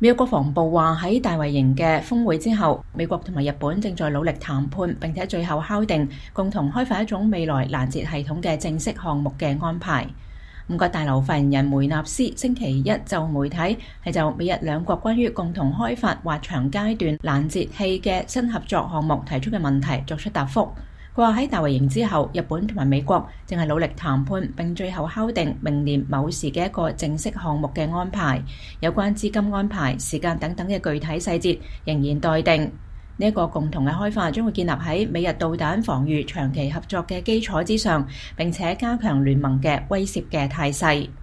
美國國防部話喺大衛營嘅峰會之後，美國同埋日本正在努力談判，並且最後敲定共同開發一種未來攔截系統嘅正式項目嘅安排。五角大樓發言人梅納斯星期一就媒體就美日兩國關於共同開發或長階段攔截器嘅新合作項目提出嘅問題作出答覆。佢話喺大衛營之後，日本同埋美國正係努力談判，並最後敲定明年某時嘅一個正式項目嘅安排。有關資金安排、時間等等嘅具體細節仍然待定。呢一個共同嘅開發將會建立喺美日導彈防禦長期合作嘅基礎之上，並且加強聯盟嘅威懾嘅態勢。